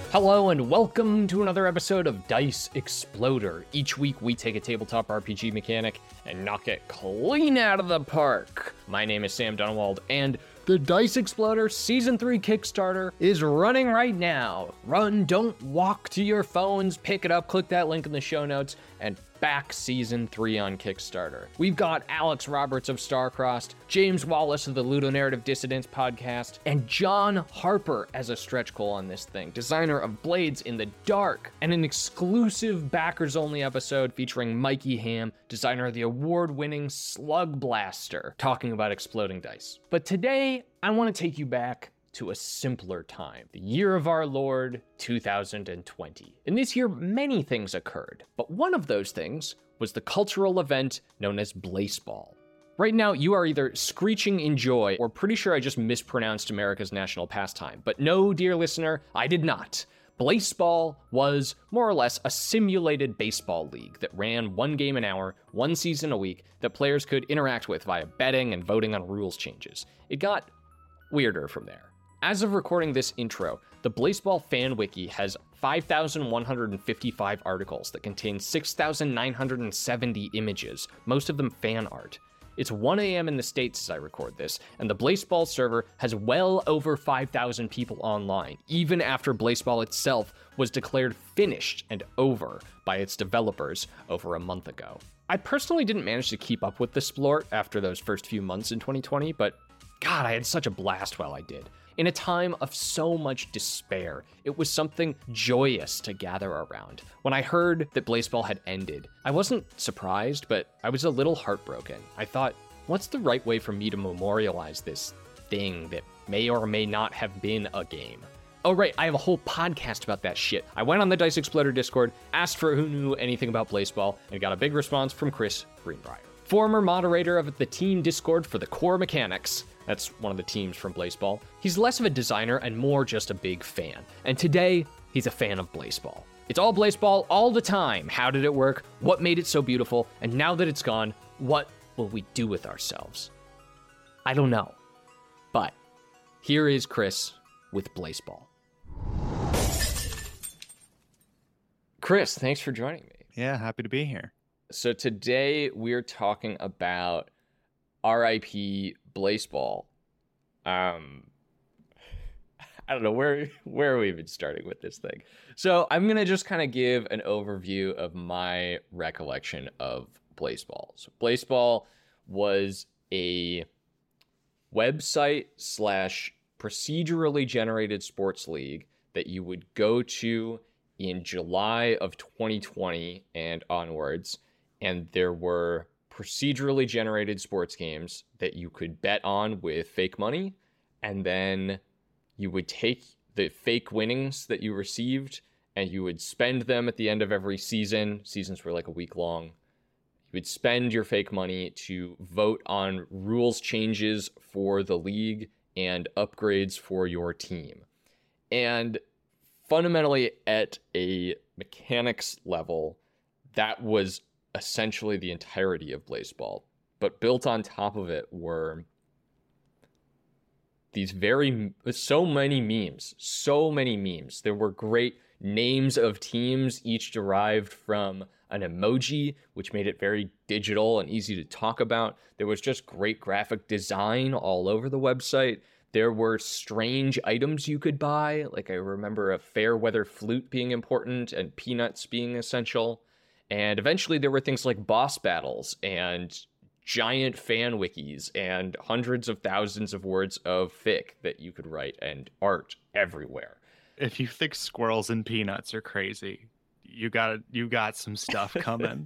Hello and welcome to another episode of Dice Exploder. Each week we take a tabletop RPG mechanic and knock it clean out of the park. My name is Sam Dunwald and the Dice Exploder Season 3 Kickstarter is running right now. Run, don't walk to your phones, pick it up, click that link in the show notes, and back Season 3 on Kickstarter. We've got Alex Roberts of Starcrossed, James Wallace of the Ludonarrative Dissidents podcast, and John Harper as a stretch goal on this thing, designer of Blades in the Dark, and an exclusive backers-only episode featuring Mikey Ham, designer of the award-winning Slug Blaster, talking about exploding dice. But today, I want to take you back to a simpler time, the year of our Lord, 2020. In this year, many things occurred, but one of those things was the cultural event known as Blaseball. Right now, you are either screeching in joy or pretty sure I just mispronounced America's national pastime. But no, dear listener, I did not. Blaseball was more or less a simulated baseball league that ran one game an hour, one season a week, that players could interact with via betting and voting on rules changes. It got weirder from there. As of recording this intro, the Blaseball fan wiki has 5,155 articles that contain 6,970 images, most of them fan art. It's 1 a.m. in the States as I record this, and the Blaseball server has well over 5,000 people online, even after Blaseball itself was declared finished and over by its developers over a month ago. I personally didn't manage to keep up with the splort after those first few months in 2020, but God, I had such a blast while I did. In a time of so much despair, it was something joyous to gather around. When I heard that Blaseball had ended, I wasn't surprised, but I was a little heartbroken. I thought, what's the right way for me to memorialize this thing that may or may not have been a game? Oh right, I have a whole podcast about that shit. I went on the Dice Exploder Discord, asked for who knew anything about Blaseball, and got a big response from Chris Greenbrier, former moderator of the team Discord for the Core Mechanics. That's one of the teams from Blaseball. He's less of a designer and more just a big fan. And today, he's a fan of Blaseball. It's all Blaseball all the time. How did it work? What made it so beautiful? And now that it's gone, what will we do with ourselves? I don't know. But here is Chris with Blaseball. Chris, thanks for joining me. Yeah, happy to be here. So today we're talking about RIP Blaseball. I don't know where are we even starting with this thing. So I'm gonna just kind of give an overview of my recollection of Blaseball. So Blaseball was a website / procedurally generated sports league that you would go to in July of 2020 and onwards, and there were procedurally generated sports games that you could bet on with fake money, and then you would take the fake winnings that you received and you would spend them at the end of every season. Seasons were like a week long. You would spend your fake money to vote on rules changes for the league and upgrades for your team. And fundamentally, at a mechanics level, that was essentially the entirety of Blaseball. But built on top of it were these so many memes. There were great names of teams, each derived from an emoji, which made it very digital and easy to talk about. There was just great graphic design all over the website. There were strange items you could buy. Like I remember a fair weather flute being important and peanuts being essential. And eventually there were things like boss battles and giant fan wikis and hundreds of thousands of words of fic that you could write and art everywhere. If you think squirrels and peanuts are crazy, you got some stuff coming.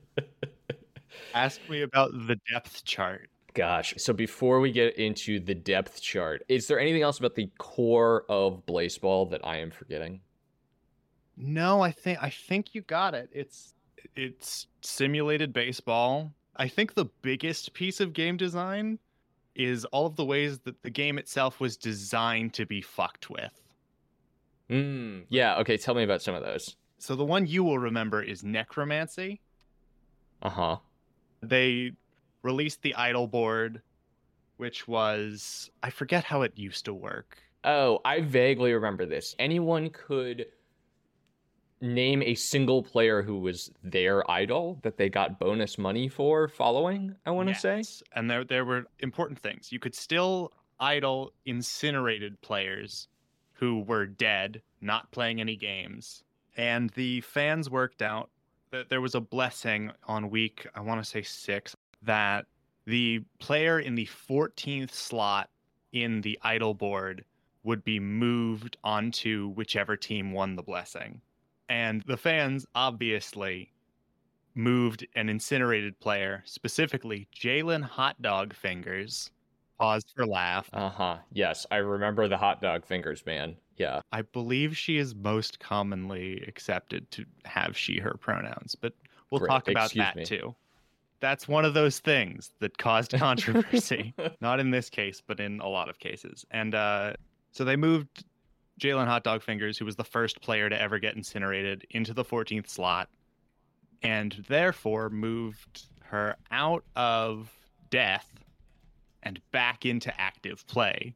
Ask me about the depth chart. Gosh, so before we get into the depth chart, is there anything else about the core of Blaseball that I am forgetting? No, I think you got it. It's simulated baseball. I think the biggest piece of game design is all of the ways that the game itself was designed to be fucked with. Yeah, okay, tell me about some of those. So the one you will remember is Necromancy. Uh-huh. They released the idle board, which was, I forget how it used to work. Oh, I vaguely remember this. Anyone could name a single player who was their idol that they got bonus money for following, I want to say. Yes, and there were important things. You could still idol incinerated players who were dead, not playing any games. And the fans worked out that there was a blessing on week, I want to say 6, that the player in the 14th slot in the idol board would be moved onto whichever team won the blessing. And the fans obviously moved an incinerated player, specifically Jalen Hot Dog Fingers. Pause for laugh. Yes, I remember the hot dog fingers, man. Yeah. I believe she is most commonly accepted to have she, her pronouns, but we'll Great. talk about Excuse that me. too. That's one of those things that caused controversy. Not in this case, but in a lot of cases. And so they moved Jalen Hot Dog Fingers, who was the first player to ever get incinerated, into the 14th slot, and therefore moved her out of death and back into active play.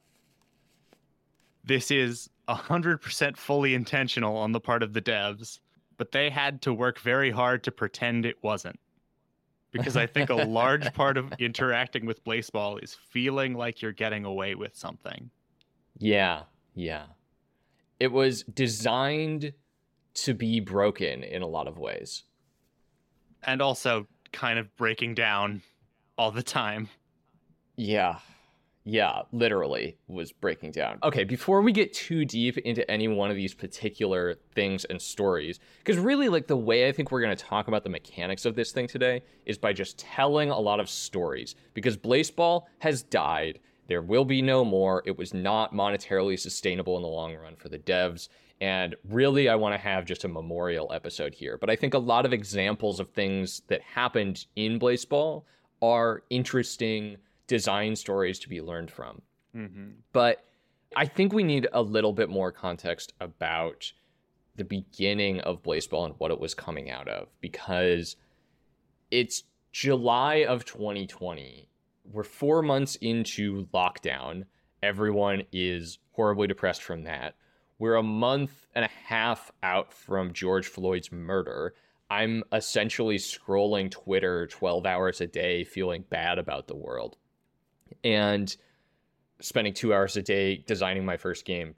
This is 100% fully intentional on the part of the devs, but they had to work very hard to pretend it wasn't. Because I think a large part of interacting with Blaseball is feeling like you're getting away with something. Yeah. It was designed to be broken in a lot of ways. And also kind of breaking down all the time. Yeah, literally was breaking down. Okay, before we get too deep into any one of these particular things and stories, because really, like, the way I think we're going to talk about the mechanics of this thing today is by just telling a lot of stories, because Blaseball has died. There will be no more. It was not monetarily sustainable in the long run for the devs. And really, I want to have just a memorial episode here. But I think a lot of examples of things that happened in Blaseball are interesting design stories to be learned from. Mm-hmm. But I think we need a little bit more context about the beginning of Blaseball and what it was coming out of, because it's July of 2020. We're 4 months into lockdown. Everyone is horribly depressed from that. We're a month and a half out from George Floyd's murder. I'm essentially scrolling Twitter 12 hours a day, feeling bad about the world, and spending 2 hours a day designing my first game.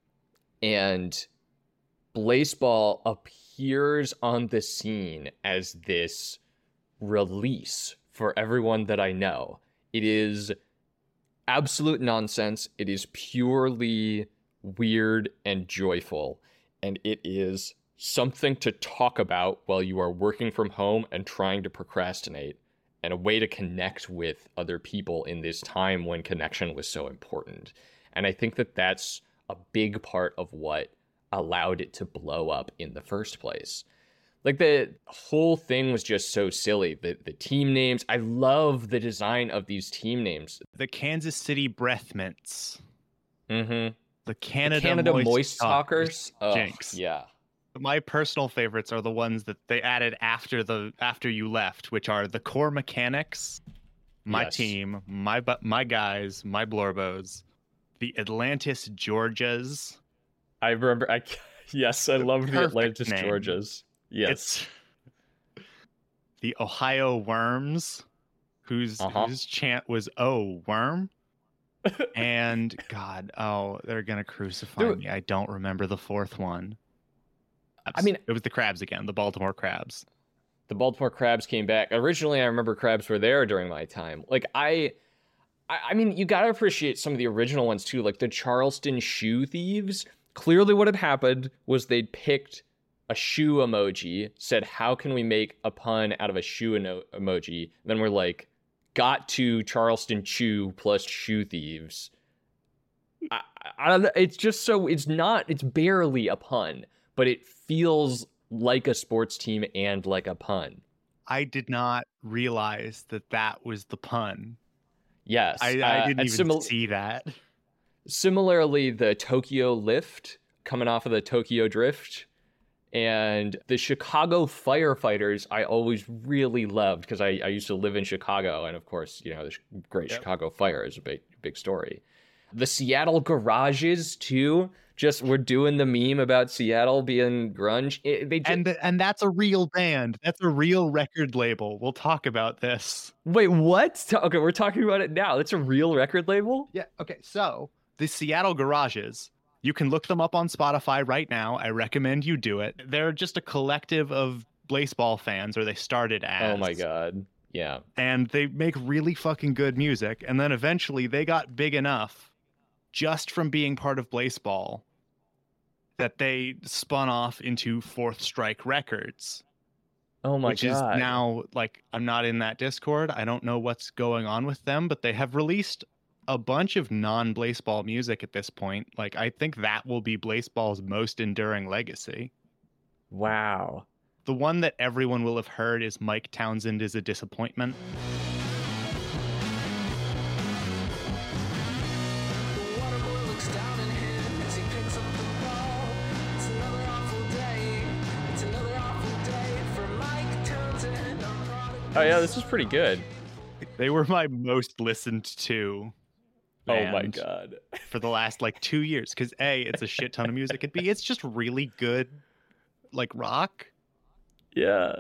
And Blaseball appears on the scene as this release for everyone that I know. It is absolute nonsense. It is purely weird and joyful. And it is something to talk about while you are working from home and trying to procrastinate, and a way to connect with other people in this time when connection was so important. And I think that that's a big part of what allowed it to blow up in the first place. Like, the whole thing was just so silly. The team names, I love the design of these team names. The Kansas City Breath Mints. Mm-hmm. The Canada Moist Talkers. Jinx. Yeah. My personal favorites are the ones that they added after you left, which are the Core Mechanics, my Yes. team, my guys, my Blorbos, the Atlantis Georgias. I remember. Yes, I loved the Perfect Atlantis name. Georgias. Yes. It's the Ohio Worms, whose chant was "Oh Worm," and God, they're gonna crucify me. I don't remember the fourth one. I mean, it was the Crabs again, the Baltimore Crabs. The Baltimore Crabs came back. Originally, I remember Crabs were there during my time. Like, I mean, you gotta appreciate some of the original ones too, like the Charleston Shoe Thieves. Clearly what had happened was they'd picked a shoe emoji, said, how can we make a pun out of a shoe emoji? Then we're like, got to Charleston Chew plus Shoe Thieves. I don't know, it's just so, it's barely a pun, but it feels like a sports team and like a pun. I did not realize that was the pun. Yes. I didn't even see that. Similarly, the Tokyo Lift coming off of the Tokyo Drift, and the Chicago Firefighters I always really loved because I used to live in Chicago, and of course, you know, the Great Chicago Fire is a big story. The Seattle garages too. Just we're doing the meme about Seattle being grunge. And that's a real band. That's a real record label. We'll talk about this. Wait, what? Okay, we're talking about it now. That's a real record label? Yeah. Okay. So the Seattle Garages, you can look them up on Spotify right now. I recommend you do it. They're just a collective of baseball fans, or they started as. Oh my God. Yeah. And they make really fucking good music. And then eventually they got big enough just from being part of Blaseball that they spun off into Fourth Strike Records. Oh my which God. Is now, like, I'm not in that Discord. I don't know what's going on with them, but they have released a bunch of non-Blaseball music at this point. Like, I think that will be Blaseball's most enduring legacy. Wow. The one that everyone will have heard is Mike Townsend is a Disappointment. Oh yeah, this is pretty good. They were my most listened to band. Oh my God. For the last like 2 years. Because A, it's a shit ton of music, and B, it's just really good, like, rock. Yeah.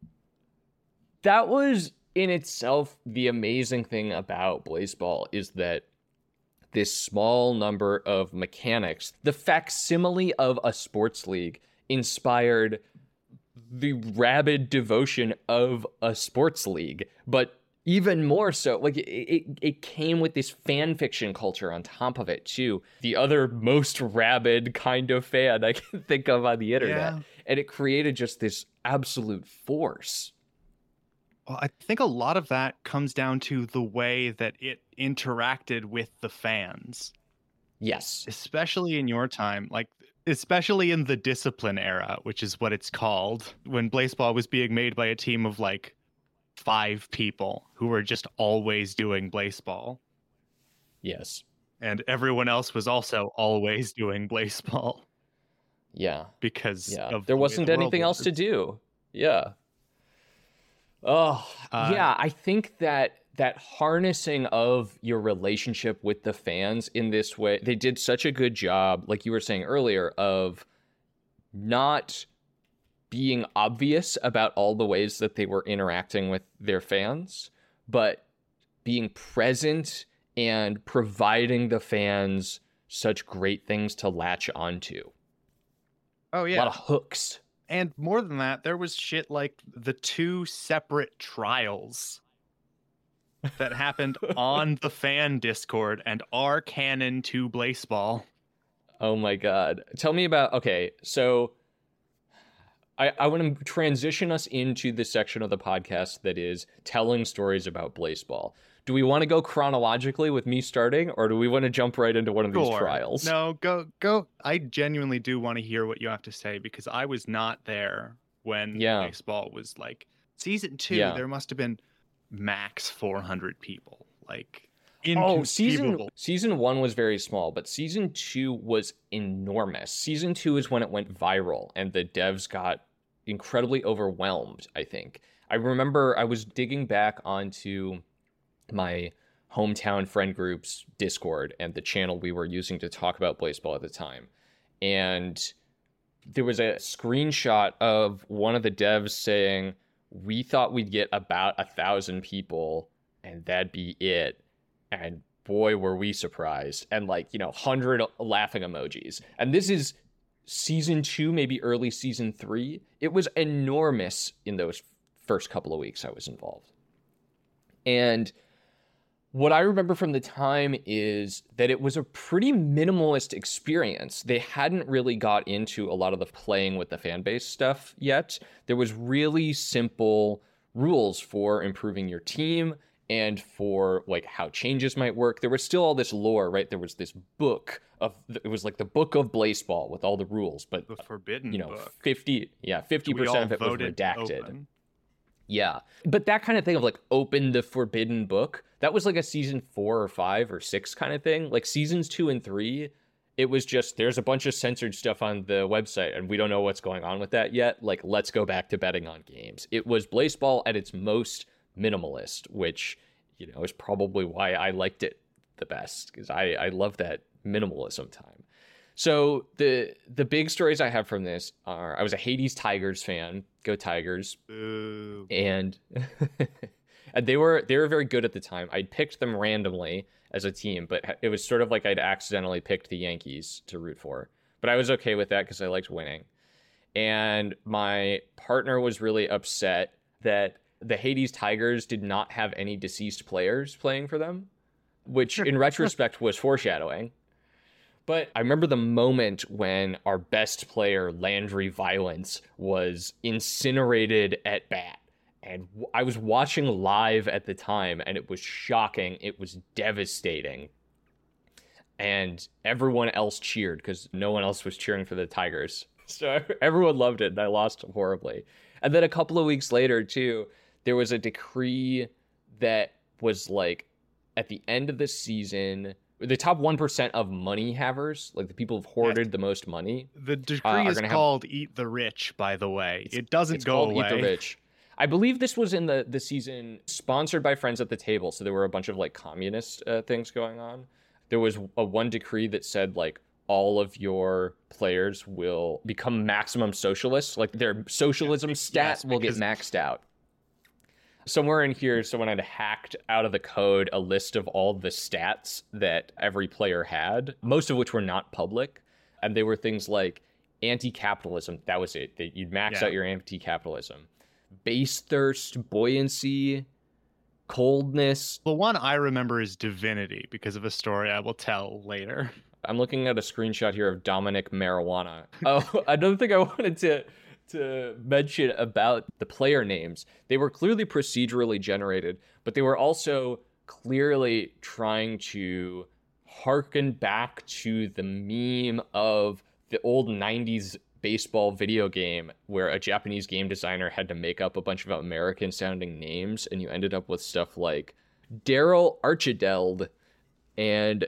That was in itself the amazing thing about Blaseball, is that this small number of mechanics, the facsimile of a sports league, inspired the rabid devotion of a sports league. But even more so, like, it came with this fan fiction culture on top of it too. The other most rabid kind of fan I can think of on the internet. Yeah. And it created just this absolute force. Well, I think a lot of that comes down to the way that it interacted with the fans. Yes. Especially in your time, like, especially in the Discipline era, which is what it's called, when Blaseball was being made by a team of like 5 people who were just always doing Blaseball. Yes. And everyone else was also always doing Blaseball. Yeah. Because of there wasn't anything else to do. Yeah. Oh, yeah. I think that harnessing of your relationship with the fans in this way, they did such a good job, like you were saying earlier, of not being obvious about all the ways that they were interacting with their fans, but being present and providing the fans such great things to latch onto. Oh, yeah. A lot of hooks. And more than that, there was shit like the 2 separate trials that happened on the fan Discord and are canon to Blaseball. Oh my God. Tell me about, okay, so I want to transition us into the section of the podcast that is telling stories about Blaseball. Do we want to go chronologically with me starting, or do we want to jump right into one of these trials? No, go. I genuinely do want to hear what you have to say, because I was not there when Blaseball was like season 2. Yeah. There must have been max 400 people. Like, season 1 was very small, but season 2 was enormous. Season 2 is when it went viral and the devs got incredibly overwhelmed, I think. I remember I was digging back onto my hometown friend group's Discord and the channel we were using to talk about Blaseball at the time. And there was a screenshot of one of the devs saying, we thought we'd get about 1,000 people and that'd be it. And boy, were we surprised. And 100 laughing emojis. And this is season 2, maybe early season 3. It was enormous in those first couple of weeks I was involved. And what I remember from the time is that it was a pretty minimalist experience. They hadn't really got into a lot of the playing with the fan base stuff yet. There was really simple rules for improving your team and for how changes might work. There was still all this lore, right? There was this book it was like the book of Blaseball with all the rules, but the forbidden book. 50% of it was redacted. Open. Yeah. But that kind of thing of open the forbidden book, that was like a season 4 or 5 or 6 kind of thing. Like seasons 2 and 3, it was just, there's a bunch of censored stuff on the website and we don't know what's going on with that yet. Let's go back to betting on games. It was Blaseball at its most minimalist, which, is probably why I liked it the best because I love that minimalism time. So the big stories I have from this are I was a Hades Tigers fan. Go Tigers. Ooh. And and they were very good at the time. I'd picked them randomly as a team, but it was sort of like I'd accidentally picked the Yankees to root for. But I was okay with that because I liked winning. And my partner was really upset that the Hades Tigers did not have any deceased players playing for them, which in retrospect was foreshadowing. But I remember the moment when our best player, Landry Violence, was incinerated at bat. And I was watching live at the time, and it was shocking. It was devastating. And everyone else cheered because no one else was cheering for the Tigers. So everyone loved it, and I lost horribly. And then a couple of weeks later, too, there was a decree that was like, at the end of the season, the top 1% of money havers, like the people who've hoarded the most money. The decree is called Eat the Rich, by the way. It doesn't go away. It's called Eat the Rich. I believe this was in the season sponsored by Friends at the Table, so there were a bunch of like communist things going on. There was one decree that said like all of your players will become maximum socialists, like their socialism stats will get maxed out. Somewhere in here, someone had hacked out of the code a list of all the stats that every player had, most of which were not public. And they were things like anti-capitalism. That was it. You'd max out your anti-capitalism. Base thirst, buoyancy, coldness. The one I remember is divinity because of a story I will tell later. I'm looking at a screenshot here of Dominic Marijuana. Oh, another thing I wanted to mention about the player names. They were clearly procedurally generated, but they were also clearly trying to harken back to the meme of the old 90s baseball video game where a Japanese game designer had to make up a bunch of American sounding names, and you ended up with stuff like Daryl Archideld and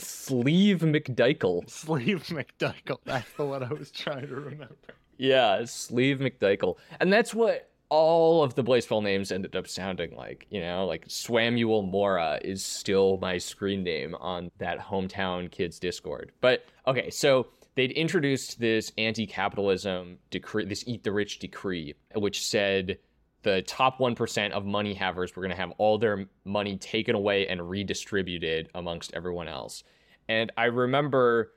Sleeve McDykel. Sleeve McDykel. That's the one I was trying to remember. Yeah, Sleeve McDykel. And that's what all of the baseball names ended up sounding like. You know, like Swamuel Mora is still my screen name on that Hometown Kids Discord. But, okay, so they'd introduced this anti-capitalism decree, this Eat the Rich decree, which said the top 1% of money havers were going to have all their money taken away and redistributed amongst everyone else. And I remember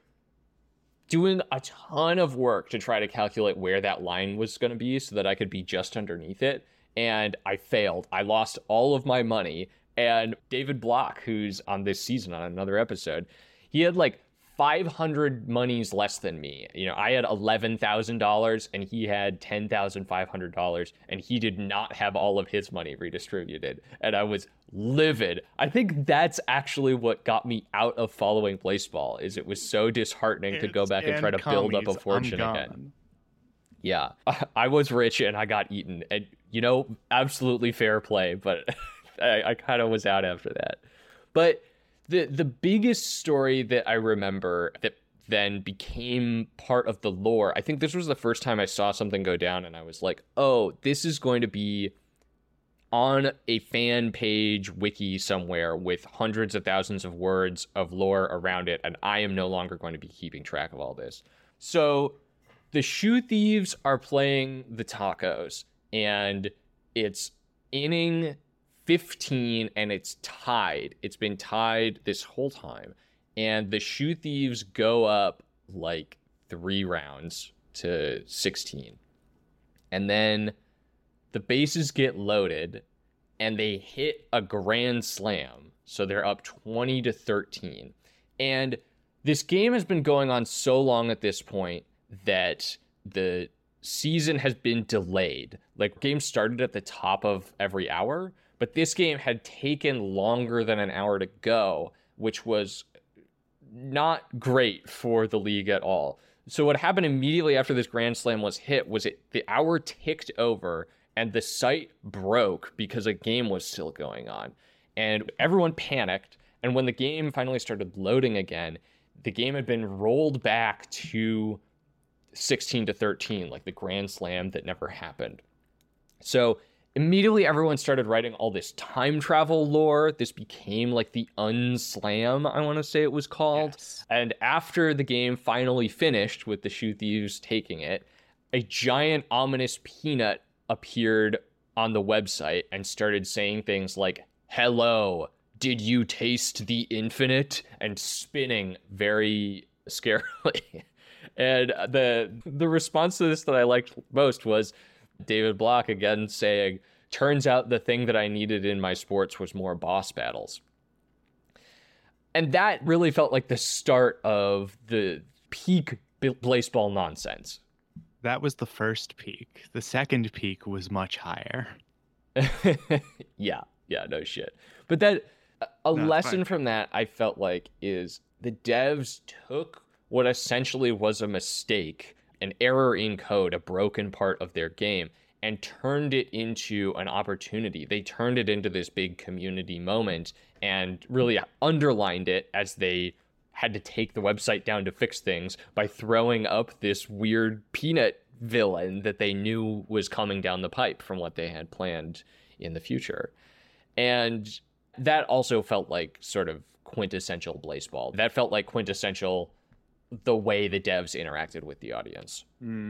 doing a ton of work to try to calculate where that line was going to be so that I could be just underneath it. And I failed. I lost all of my money. And David Block, who's on this season on another episode, he had like 500 monies less than me. You know, I had $11,000 and he had $10,500, and he did not have all of his money redistributed. And I was livid. I think that's actually what got me out of following baseball, is it was so disheartening to go back and try to build up a fortune again. Yeah, I was rich and I got eaten, and you know, absolutely fair play, but I kind of was out after that. But the biggest story that I remember that then became part of the lore, I think this was the first time I saw something go down and I was like, oh, this is going to be on a fan page wiki somewhere with hundreds of thousands of words of lore around it, and I am no longer going to be keeping track of all this. So the Shoe Thieves are playing the Tacos, and it's inning 15 and it's tied. It's been tied this whole time. And the Shoe Thieves go up like 3 rounds to 16. And then the bases get loaded and they hit a grand slam. So they're up 20-13. And this game has been going on so long at this point that the season has been delayed. Like, games started at the top of every hour, but this game had taken longer than an hour to go, which was not great for the league at all. So what happened immediately after this grand slam was hit was the hour ticked over and the site broke because a game was still going on. And everyone panicked. And when the game finally started loading again, the game had been rolled back to 16-13, like the grand slam that never happened. So immediately everyone started writing all this time travel lore. This became like the Unslam, I want to say it was called. Yes. And after the game finally finished with the Shoe Thieves taking it, a giant ominous peanut appeared on the website and started saying things like, "Hello, did you taste the infinite?" and spinning very scarily. And the response to this that I liked most was David Block again saying, "Turns out the thing that I needed in my sports was more boss battles." And that really felt like the start of the peak baseball nonsense. That was the first peak. The second peak was much higher. yeah, no shit. But that a No, it's lesson fine. from that I felt like is the devs took what essentially was a mistake, an error in code, a broken part of their game, and turned it into an opportunity. They turned it into this big community moment and really underlined it as they had to take the website down to fix things by throwing up this weird peanut villain that they knew was coming down the pipe from what they had planned in the future. And that also felt like sort of quintessential Blaseball. That felt like quintessential the way the devs interacted with the audience.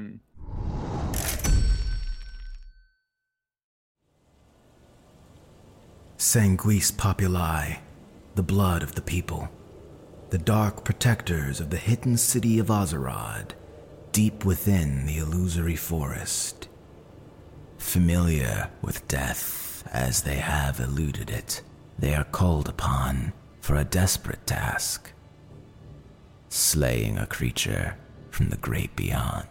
Sanguis Populi, the blood of the people. The dark protectors of the hidden city of Ozerod, deep within the illusory forest. Familiar with death as they have eluded it, they are called upon for a desperate task: slaying a creature from the great beyond.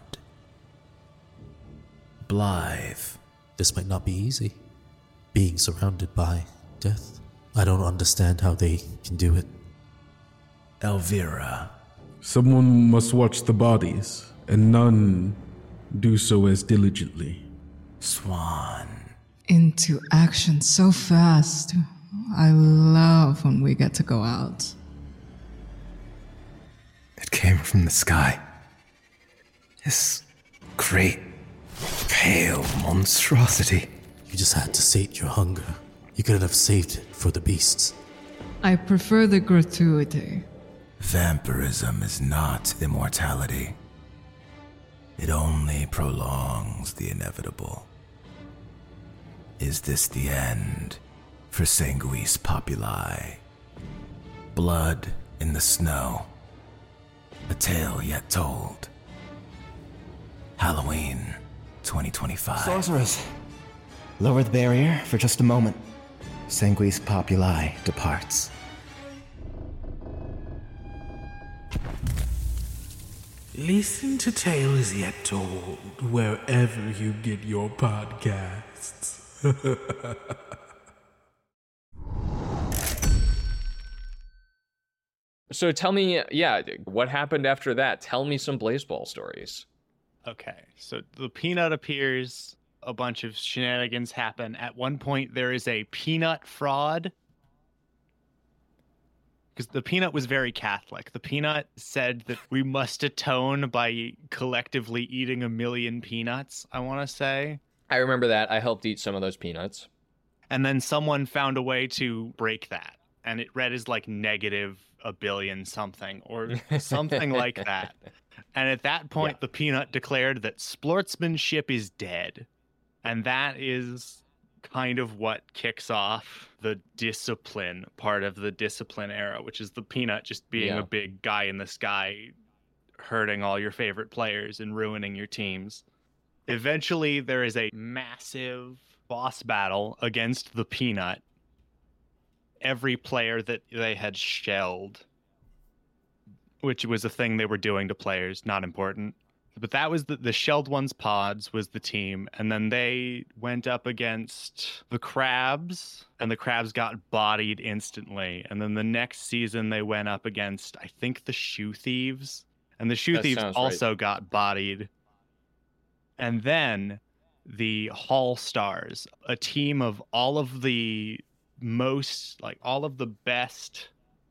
Blythe. This might not be easy. Being surrounded by death. I don't understand how they can do it. Elvira. Someone must watch the bodies, and none do so as diligently. Swan. Into action so fast. I love when we get to go out. It came from the sky. This great, pale monstrosity. You just had to sate your hunger. You couldn't have saved it for the beasts. I prefer the gratuity. Vampirism is not immortality. It only prolongs the inevitable. Is this the end for Sanguis Populi? Blood in the snow. A tale yet told. Halloween 2025. Sorceress, lower the barrier for just a moment. Sanguis Populi departs. Listen to Tales Yet Told wherever you get your podcasts. So tell me, what happened after that? Tell me some Blaseball stories. Okay, so the peanut appears, a bunch of shenanigans happen. At one point, there is a peanut fraud. Because the peanut was very Catholic. The peanut said that we must atone by collectively eating 1,000,000 peanuts, I want to say. I remember that. I helped eat some of those peanuts. And then someone found a way to break that. And it read as like negative 1,000,000,000 something or something like that. And at that point, the peanut declared that sportsmanship is dead. And that is kind of what kicks off the discipline part of the discipline era, which is the peanut just being a big guy in the sky, hurting all your favorite players and ruining your teams. Eventually, there is a massive boss battle against the peanut. Every player that they had shelled, which was a thing they were doing to players, not important. But that was the shelled ones pods was the team. And then they went up against the crabs, and the crabs got bodied instantly. And then the next season they went up against, I think, the Shoe Thieves. And the Shoe Thieves also got bodied. And then the Hall Stars, a team of all of the all of the best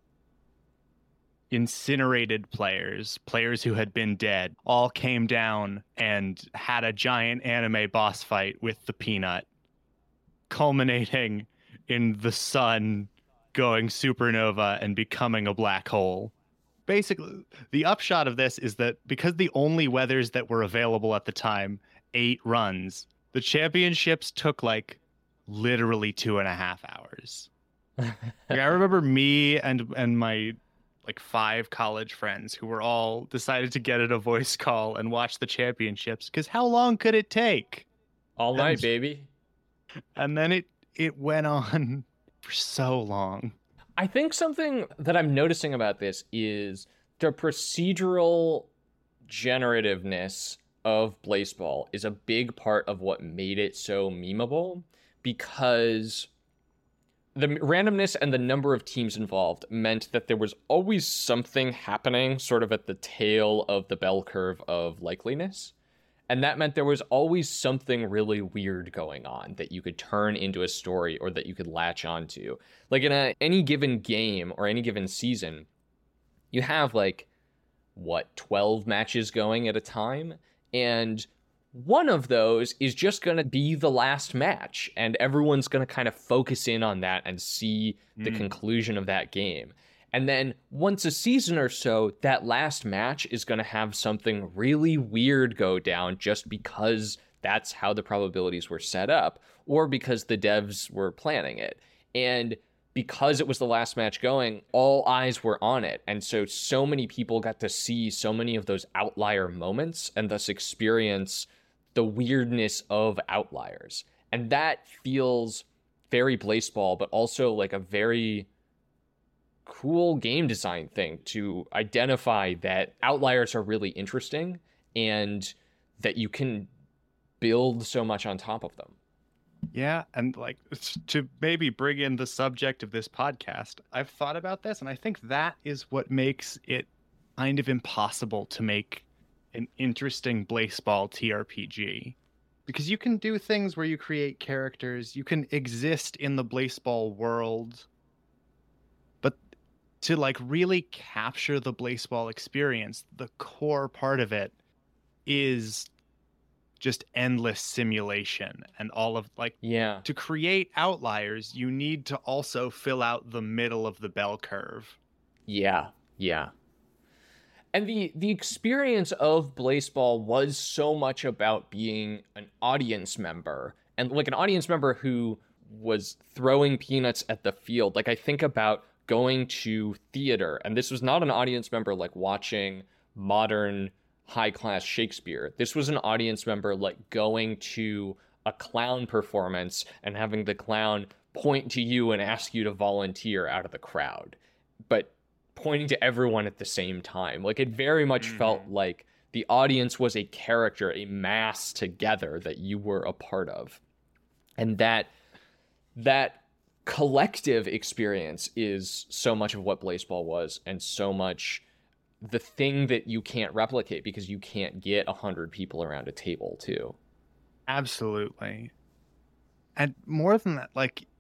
incinerated players who had been dead, all came down and had a giant anime boss fight with the peanut culminating in the sun going supernova and becoming a black hole. Basically, the upshot of this is that because the only weathers that were available at the time, 8 runs, the championships took like literally 2.5 hours. Like, I remember me and my like 5 college friends who were all decided to get in a voice call and watch the championships, because how long could it take? All night, baby. And then it went on for so long. I think something that I'm noticing about this is the procedural generativeness of Blaseball is a big part of what made it so memeable, because the randomness and the number of teams involved meant that there was always something happening sort of at the tail of the bell curve of likeliness. And that meant there was always something really weird going on that you could turn into a story or that you could latch onto. Like in any given game or any given season, you have 12 matches going at a time. And one of those is just going to be the last match. And everyone's going to kind of focus in on that and see the conclusion of that game. And then once a season or so, that last match is going to have something really weird go down just because that's how the probabilities were set up, or because the devs were planning it. And because it was the last match going, all eyes were on it. And so many people got to see so many of those outlier moments and thus experience the weirdness of outliers. And that feels very Blaseball, but also like a very cool game design thing to identify that outliers are really interesting and that you can build so much on top of them. Yeah, and to maybe bring in the subject of this podcast, I've thought about this, and I think that is what makes it kind of impossible to make an interesting Blaseball TRPG. Because you can do things where you create characters, you can exist in the Blaseball world, but to really capture the Blaseball experience, the core part of it is just endless simulation and all of to create outliers, you need to also fill out the middle of the bell curve. Yeah. And the experience of Blaseball was so much about being an audience member, and an audience member who was throwing peanuts at the field. I think about going to theater, and this was not an audience member watching modern high-class Shakespeare. This was an audience member going to a clown performance and having the clown point to you and ask you to volunteer out of the crowd, but pointing to everyone at the same time. It very much felt like the audience was a character, a mass together that you were a part of. And that collective experience is so much of what Blaseball was, and so much the thing that you can't replicate because you can't get 100 people around a table too. Absolutely. And more than that,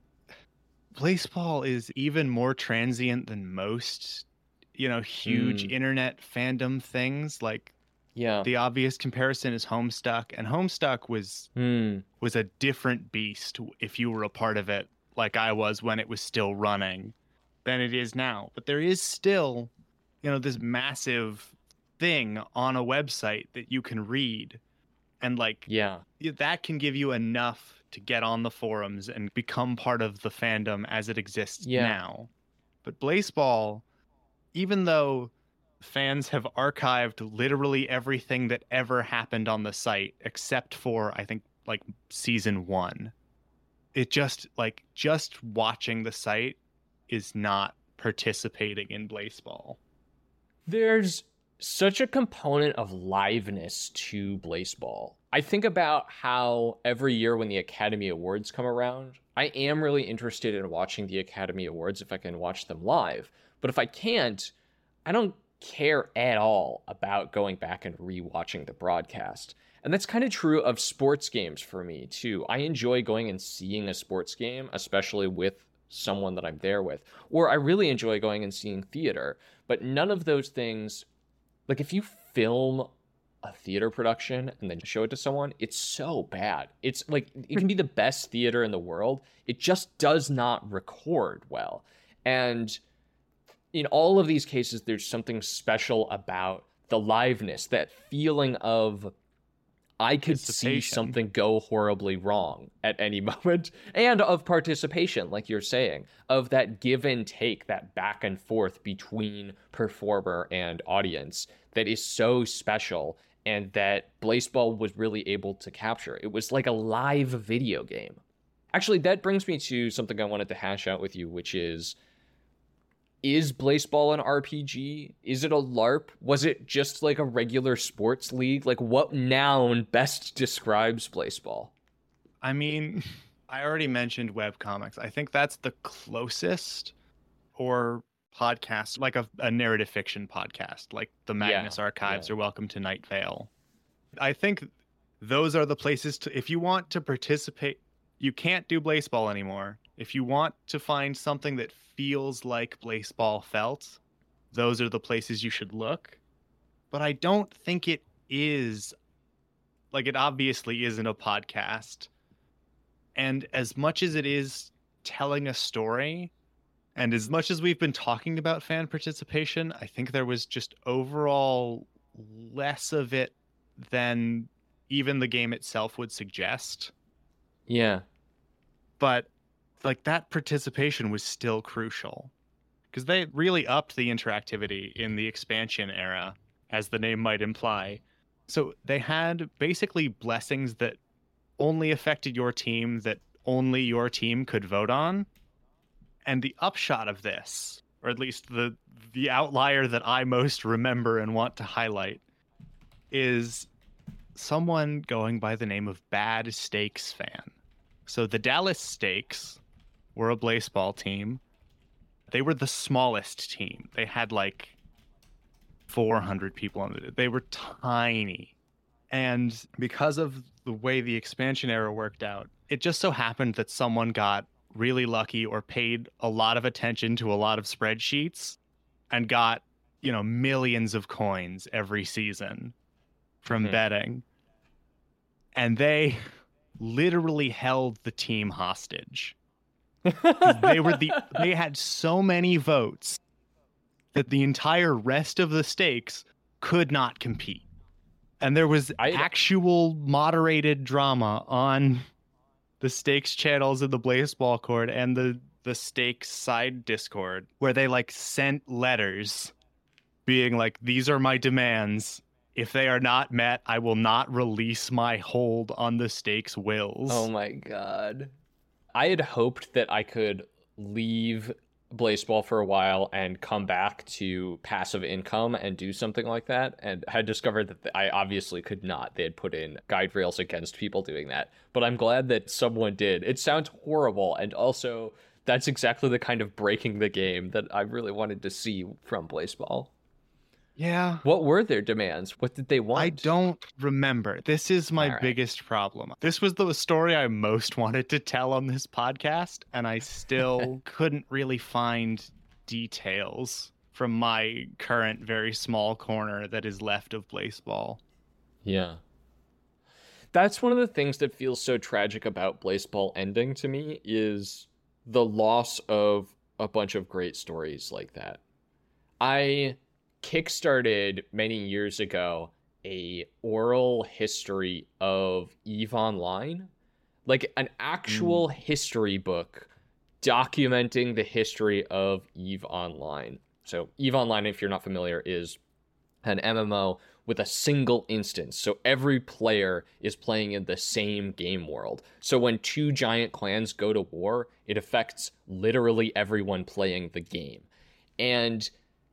Blaseball is even more transient than most, huge internet fandom things. The obvious comparison is Homestuck, and Homestuck was a different beast if you were a part of it, like I was when it was still running, than it is now. But there is still this massive thing on a website that you can read, and that can give you enough to get on the forums and become part of the fandom as it exists now. But Blaseball, even though fans have archived literally everything that ever happened on the site except for I think season 1, it just watching the site is not participating in Blaseball. There's such a component of liveness to Blaseball. I think about how every year when the Academy Awards come around, I am really interested in watching the Academy Awards if I can watch them live. But if I can't, I don't care at all about going back and rewatching the broadcast. And that's kind of true of sports games for me, too. I enjoy going and seeing a sports game, especially with someone that I'm there with. Or I really enjoy going and seeing theater. But none of those things, if you film a theater production and then show it to someone, it's so bad. It's like, it can be the best theater in the world. It just does not record well. And in all of these cases, there's something special about the liveness, that feeling of, I could see something go horribly wrong at any moment, and of participation, like you're saying, of that give and take, that back and forth between performer and audience that is so special, and that Blaseball was really able to capture. It was like a live video game. Actually, that brings me to something I wanted to hash out with you, which is Blaseball an RPG? Is it a LARP? Was it just like a regular sports league? Like, what noun best describes Blaseball? I mean, I already mentioned webcomics. I think that's the closest, or podcast, like a narrative fiction podcast, like the Magnus Archives or Welcome to Night Vale. I think those are the places to, if you want to participate, you can't do Blaseball anymore. If you want to find something that feels like Blaseball felt, those are the places you should look. But I don't think it is, like, it obviously isn't a podcast. And as much as it is telling a story, and as much as we've been talking about fan participation, I think there was just overall less of it than even the game itself would suggest. Yeah. But like, that participation was still crucial, because they really upped the interactivity in the expansion era, as the name might imply. So they had basically blessings that only affected your team, that only your team could vote on. And the upshot of this, or at least the outlier that I most remember and want to highlight, is someone going by the name of Bad Stakes Fan. So the Dallas Stakes were a Blaseball team. They were the smallest team. They had like 400 people on it. They were tiny. And because of the way the expansion era worked out, it just so happened that someone got really lucky or paid a lot of attention to a lot of spreadsheets and got, millions of coins every season from betting. And they literally held the team hostage. They had so many votes that the entire rest of the stakes could not compete. And there was actual moderated drama on the stakes channels of the Blaseball Court and the stakes side Discord, where they like sent letters being like, these are my demands. If they are not met, I will not release my hold on the stakes wills. Oh my god. I had hoped that I could leave Blaseball for a while and come back to passive income and do something like that, and had discovered that I obviously could not. They had put in guide rails against people doing that, but I'm glad that someone did. It sounds horrible, and also that's exactly the kind of breaking the game that I really wanted to see from Blaseball. Yeah. What were their demands? What did they want? I don't remember. This is my biggest problem. This was the story I most wanted to tell on this podcast, and I still couldn't really find details from my current very small corner that is left of Blaseball. Yeah. That's one of the things that feels so tragic about Blaseball ending to me, is the loss of a bunch of great stories like that. I kickstarted many years ago a oral history of EVE Online, like an actual history book documenting the history of EVE Online. So EVE Online, if you're not familiar, is an MMO with a single instance. So every player is playing in the same game world. So when two giant clans go to war, it affects literally everyone playing the game. And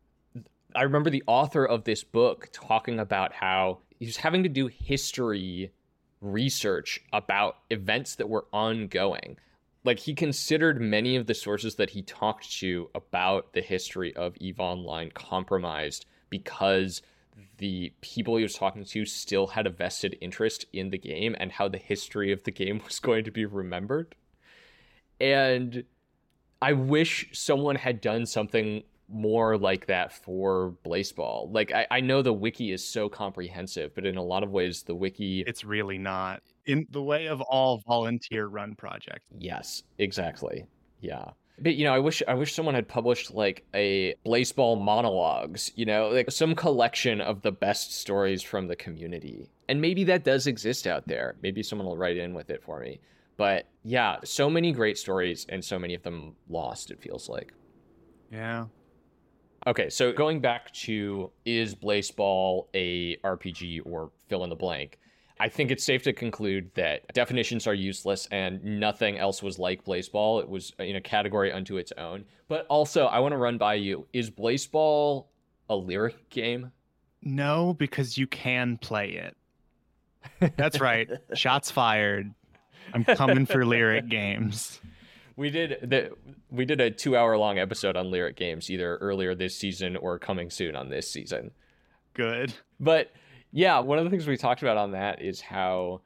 I remember the author of this book talking about how he was having to do history research about events that were ongoing. Like, he considered many of the sources that he talked to about the history of EVE Online compromised because the people he was talking to still had a vested interest in the game and how the history of the game was going to be remembered. And I wish someone had done something more like that for Blaseball. Like, I know the wiki is so comprehensive, but in a lot of ways, the wiki... It's really not. In the way of all volunteer-run projects. Yes, exactly. Yeah. But, I wish someone had published, like, a Blaseball monologues, like some collection of the best stories from the community. And maybe that does exist out there. Maybe someone will write in with it for me. But, yeah, so many great stories, and so many of them lost, it feels like. Yeah. Okay, so going back to, is Blaseball a RPG or fill in the blank? I think it's safe to conclude that definitions are useless and nothing else was like Blaseball. It was in a category unto its own. But also, I want to run by you, is Blaseball a lyric game? No, because you can play it. That's right. Shots fired. I'm coming for lyric games. We did a 2-hour-long episode on lyric games, either earlier this season or coming soon on this season. Good. But yeah, one of the things we talked about on that is how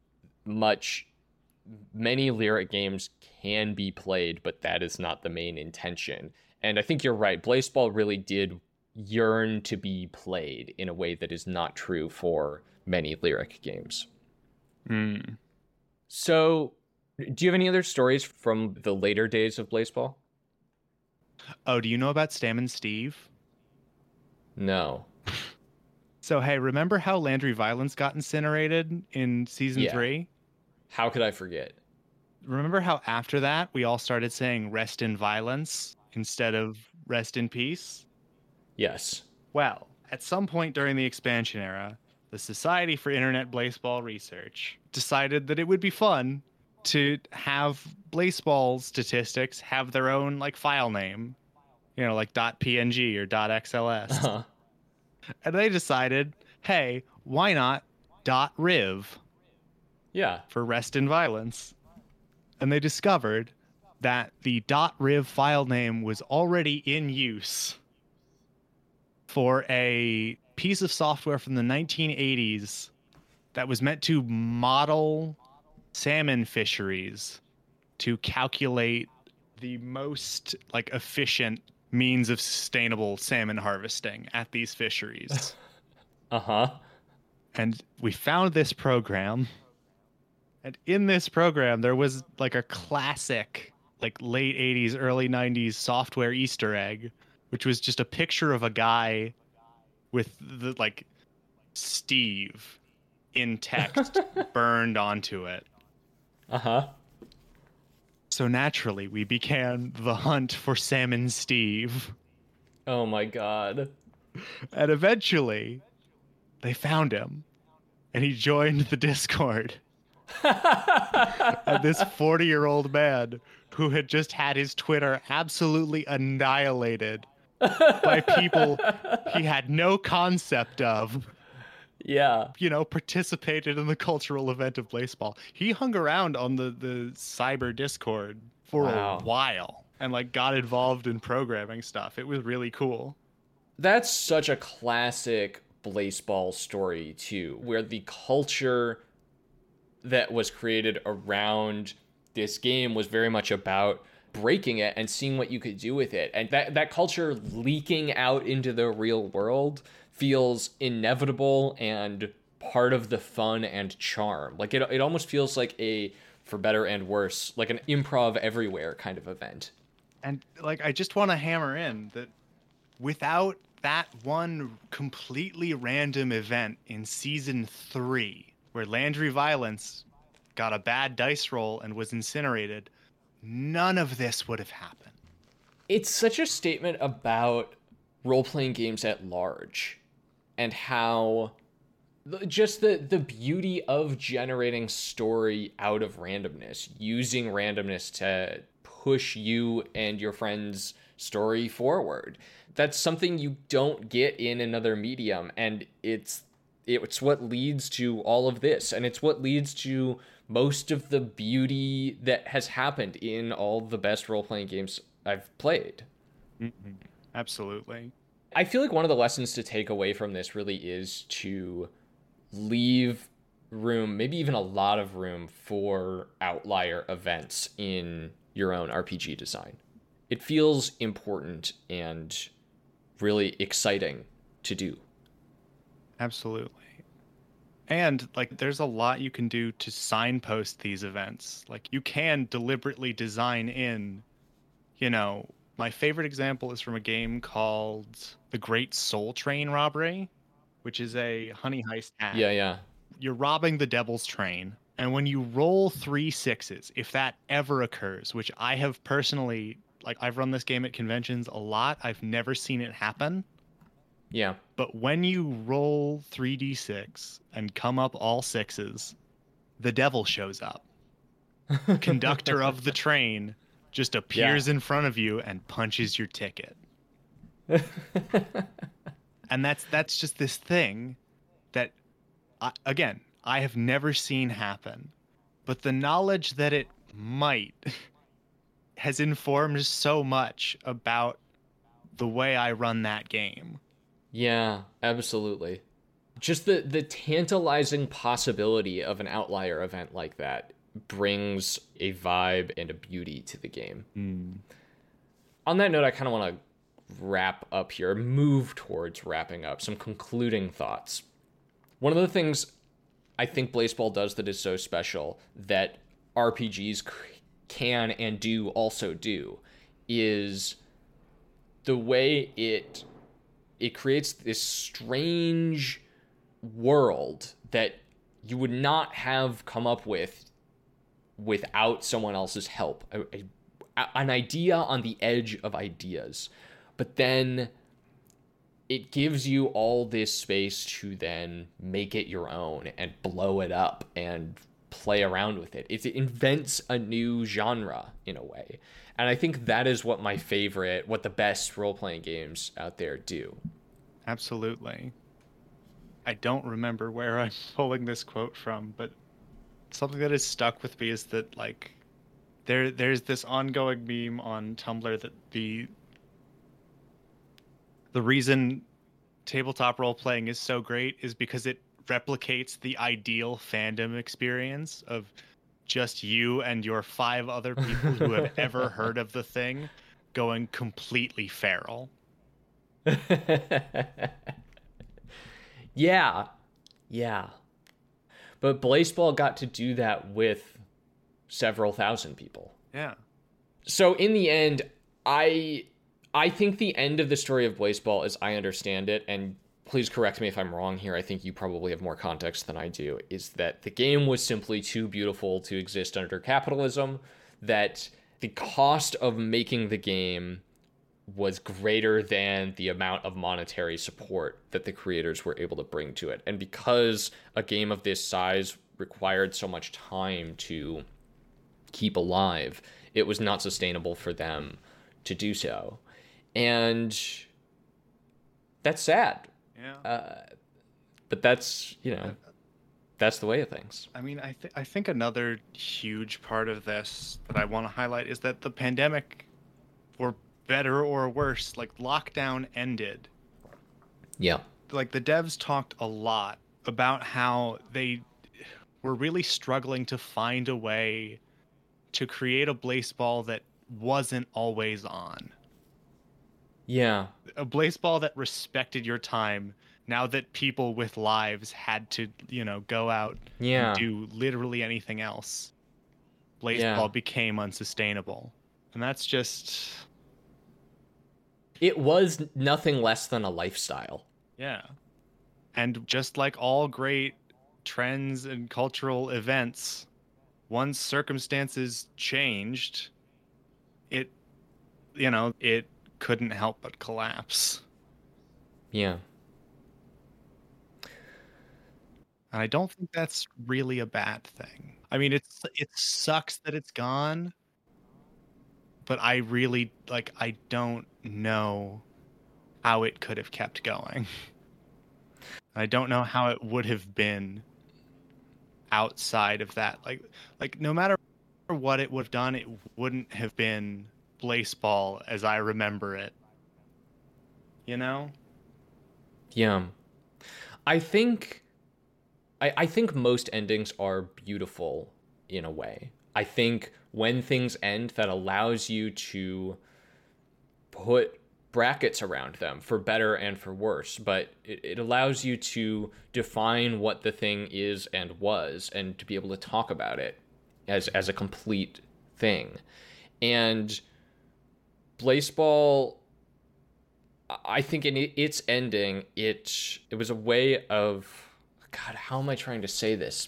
many lyric games can be played, but that is not the main intention. And I think you're right. Blaseball really did yearn to be played in a way that is not true for many lyric games. So, do you have any other stories from the later days of Blaseball? Oh, do you know about Stam and Steve? No. So, hey, remember how Landry Violence got incinerated in season 3? How could I forget? Remember how after that we all started saying rest in violence instead of rest in peace? Yes. Well, at some point during the expansion era, the Society for Internet Blaseball Research decided that it would be fun to have Blaseball statistics have their own like file name, like .png or .xls. Uh-huh. And they decided, hey, why not .riv? Yeah. For rest in violence. And they discovered that the .riv file name was already in use for a piece of software from the 1980s that was meant to model salmon fisheries to calculate the most efficient means of sustainable salmon harvesting at these fisheries. Uh-huh. And we found this program. And in this program, there was a classic, late 80s, early 90s software Easter egg, which was just a picture of a guy with the, Steve in text burned onto it. Uh-huh. So naturally, we began the hunt for Salmon Steve. Oh my god. And eventually, they found him. And he joined the Discord. And this 40-year-old man who had just had his Twitter absolutely annihilated by people he had no concept of. Yeah. Participated in the cultural event of Blaseball. He hung around on the cyber Discord for a while and got involved in programming stuff. It was really cool. That's such a classic Blaseball story too, where the culture that was created around this game was very much about breaking it and seeing what you could do with it. And that culture leaking out into the real world feels inevitable and part of the fun and charm. It almost feels like a, for better and worse, like an improv everywhere kind of event. And I just want to hammer in that without that one completely random event in season 3 where Landry Violence got a bad dice roll and was incinerated, none of this would have happened. It's such a statement about role-playing games at large and how just the beauty of generating story out of randomness, using randomness to push you and your friend's story forward. That's something you don't get in another medium, and it's what leads to all of this, and it's what leads to most of the beauty that has happened in all the best role-playing games I've played. Mm-hmm. Absolutely. I feel like one of the lessons to take away from this really is to leave room, maybe even a lot of room, for outlier events in your own RPG design. it feels important and really exciting to do. Absolutely. And like there's a lot you can do to signpost these events. Like you can deliberately design in, my favorite example is from a game called The Great Soul Train Robbery, which is a honey heist hack. Yeah. You're robbing the Devil's Train, and when you roll 3 6s, if that ever occurs, which I have personally, like I've run this game at conventions a lot, I've never seen it happen. Yeah. But when you roll 3d6 and come up all 6s, the devil shows up. Conductor of the train just appears in front of you and punches your ticket. And that's just this thing that, I have never seen happen. But the knowledge that it might has informed so much about the way I run that game. Yeah, absolutely. Just the tantalizing possibility of an outlier event like that brings a vibe and a beauty to the game. On that note, I kind of want to wrap up here, move towards wrapping up, some concluding thoughts. One of the things I think Blaseball does that is so special that RPGs can and do also do is the way it creates this strange world that you would not have come up with without someone else's help. An idea on the edge of ideas. But then it gives you all this space to then make it your own and blow it up and play around with it. It invents a new genre in a way. And I think that is what what the best role-playing games out there do. Absolutely. I don't remember where I'm pulling this quote from, but something that has stuck with me is that like there's this ongoing meme on Tumblr that the reason tabletop role-playing is so great is because it replicates the ideal fandom experience of just you and your 5 other people who have ever heard of the thing going completely feral. Yeah. But Blaseball got to do that with several thousand people. Yeah. So in the end, I think the end of the story of Blaseball, as I understand it, and please correct me if I'm wrong here, I think you probably have more context than I do, is that the game was simply too beautiful to exist under capitalism, that the cost of making the game was greater than the amount of monetary support that the creators were able to bring to it. And because a game of this size required so much time to keep alive, it was not sustainable for them to do so. And that's sad. Yeah. But that's, that's the way of things. I mean, I think another huge part of this that I want to highlight is that the pandemic, for better or worse, like lockdown ended. Yeah. Like the devs talked a lot about how they were really struggling to find a way to create a Blaseball that wasn't always on. Yeah. A Blaseball that respected your time now that people with lives had to, go out and do literally anything else. Blaseball became unsustainable. And that's just... It was nothing less than a lifestyle. Yeah. And just like all great trends and cultural events, once circumstances changed, it couldn't help but collapse. Yeah. And I don't think that's really a bad thing. I mean, it sucks that it's gone, but I really, I don't know how it could have kept going. I don't know how it would have been outside of that. Like no matter what it would have done, it wouldn't have been Blaseball as I remember it. Yeah. I think most endings are beautiful in a way. I think when things end, that allows you to put brackets around them for better and for worse, but it allows you to define what the thing is and was, and to be able to talk about it as a complete thing. And Blaseball, I think in its ending, it was a way of, God, how am I trying to say this?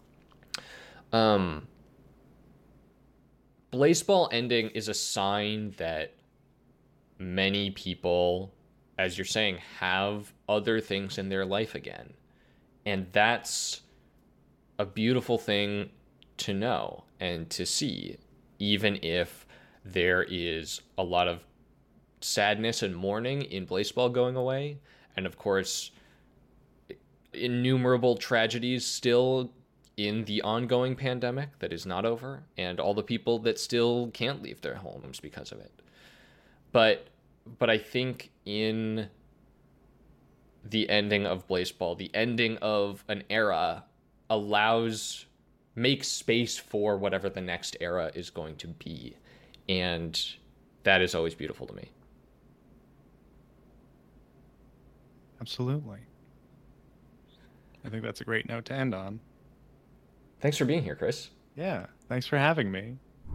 Blaseball ending is a sign that many people, as you're saying, have other things in their life again. And that's a beautiful thing to know and to see, even if there is a lot of sadness and mourning in Blaseball going away. And of course, innumerable tragedies still in the ongoing pandemic that is not over, and all the people that still can't leave their homes because of it. But I think in the ending of Blaseball, the ending of an era makes space for whatever the next era is going to be. And that is always beautiful to me. Absolutely. I think that's a great note to end on. Thanks for being here, Chris. Yeah, thanks for having me.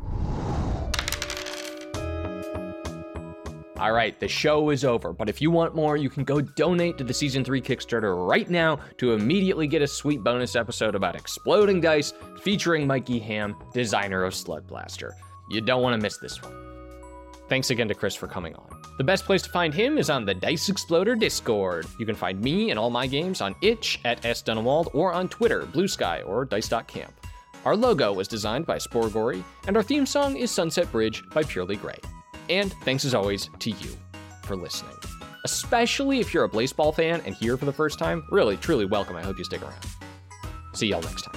All right, the show is over, but if you want more, you can go donate to the Season 3 Kickstarter right now to immediately get a sweet bonus episode about exploding dice featuring Mikey Ham, designer of Slug Blaster. You don't want to miss this one. Thanks again to Chris for coming on. The best place to find him is on the Dice Exploder Discord. You can find me and all my games on itch at @sdunwald or on Twitter, Blue Sky, or dice.camp. Our logo was designed by Sporgory, and our theme song is Sunset Bridge by Purely Grey. And thanks as always to you for listening. Especially if you're a Blaseball fan and here for the first time, really, truly welcome. I hope you stick around. See y'all next time.